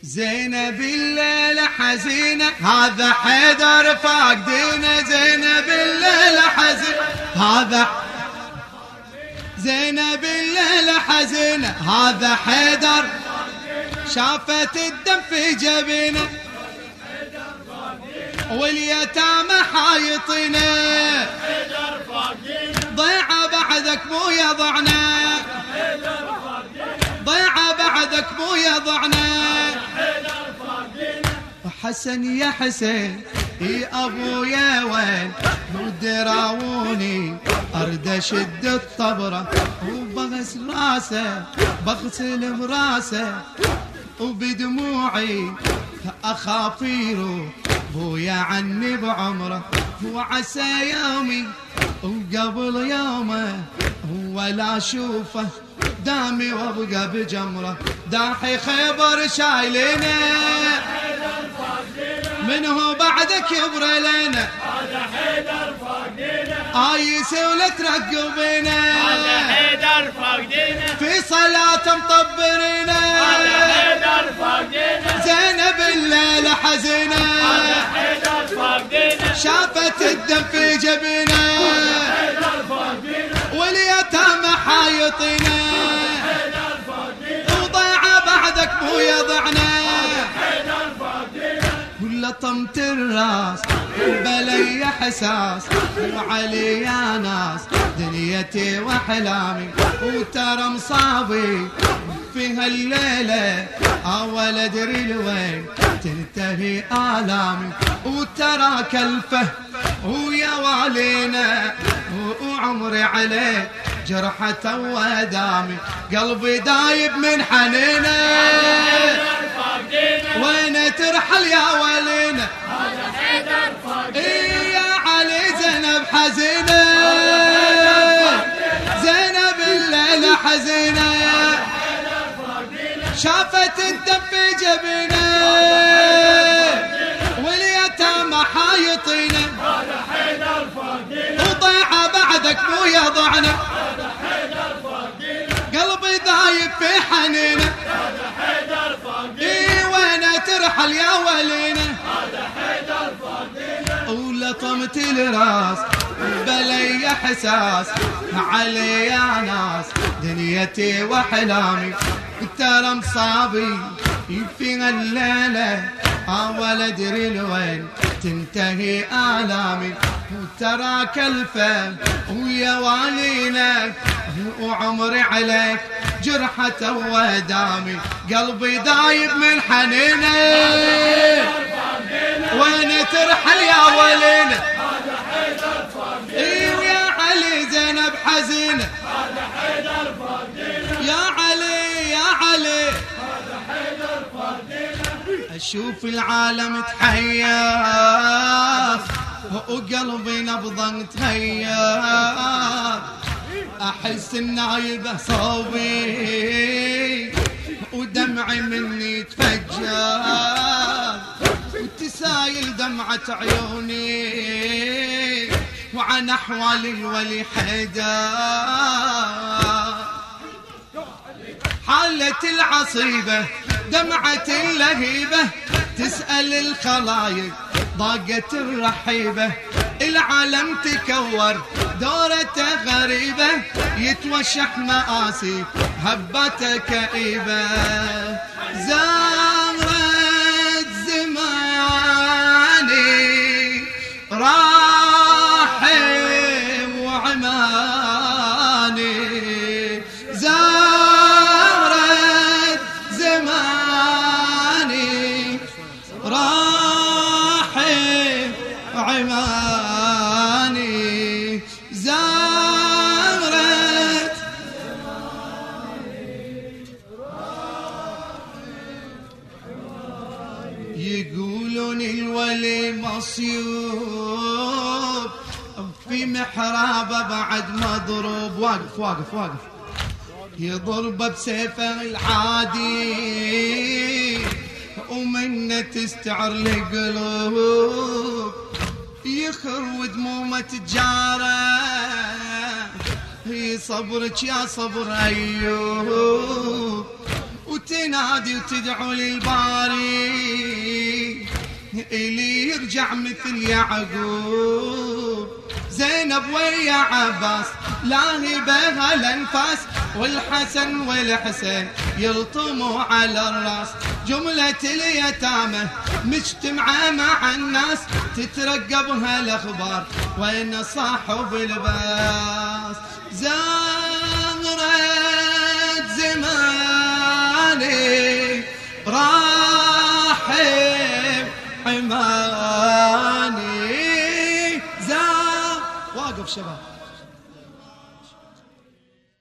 زينب الليلة حزينة هذا حيدر فاقدينه. زينب الليلة حزينة هذا زينب الليلة حزينة هذا حيدر شافت الدم في جبينه واليتامى حايطينه. ضيعة بعدك مو يضعنا ضيعة بعدك مو يضعنا. حسن يا حسين يا ابويا وين ودراوني ارد اشد الطبرة وبغسل راسه بغسل براسه وبدموعي اخاف يروح بويا عني بعمره. وعسى يومي وقبل يومه ولا اشوفه دامي وابقى بجمره. داحي خيبر شايلينه منه بعدك يبر لنا. هذا حيدر فاقدينه آيس ولا ترقبينا. هذا حيدر فاقدينه في صلاة مطبرينا. هذا حيدر فاقدينه زينب الليلة حزينة. هذا حيدر فاقدينه شافت الدم في جبينه. هذا حيدر فاقدينه واليتامى حايطينا. حيدر فاقدينه وضيعة بعدك مو يضعنا. حيدر فاقدينه ولطمت الراس بلي احساس. وعلي يا ناس دنيتي واحلامي وترى مصابي في هالليله ولا ادري لوين تنتهي آلامي. وترى كلفه ويا والينا وعمري عليه جرحته ودامي. قلبي دايب من حنينه وين ترحل يا ولينا. هذا حيدر فاقدينه يا علي زينب حزينة. زينب الليلة حزينة شافت الدم في جبينه واليتامى حايطينه. هذا حيدر فاقدينه وضيعة بعدك مو يضعنا. هذا حيدر فاقدينه قلبي ذايب في حنينه. هذا حيدر فاقدينه وين ترحل يا ولينا. هذا حيدر فاقدينه ولطمت الراس بلي احساس. علي يا ناس دنيتي واحلامي ترى مصابي في الليله ولا ادري لوين تنتهي آلامي. وترى كلفه ويا والينا وعمري عليك جرحته ودامي. قلبي دايب من حنينه وين ترحل يا ولينا. هذا حيدر فاقدينه ويا علي زينب حزينه. هذا حيدر فاقدينه يا علي يا علي هذا حيدر فاقدينه اشوف العالم تحير وقلبي نبضا تغير. احس النايبه صوبي ودمعي مني تفجر. وتسايل دمعة عيوني وعن احوال الولي حيدر. حالة العصيبة دمعة اللهيبة تسأل الخلايق ضاقت الرحيبة. العالم تكور دورته غريبة يتوشح مآسي هبته كئيبة. زارت زماني راحب وعماني. زارت زماني راحب وعماني. زارت يقولون الولي مصيوب في محرابه بعد مضروب. واقف واقف واقف يضربه بسيفه العادي ومنه تستعر القلوب. يخر ودمومه تجاره هي صبرك يا صبر ايوب. تنادي وتدعو للباري إلي يرجع مثل يعقوب. زينب ويا عباس لاهي بها الأنفاس، والحسن والحسين يلطموا على الراس. جملة اليتامى مجتمعة مع الناس، تترقبها الأخبار وين صاحب الباس. زهرة زماني راحب حماني واقف شباب.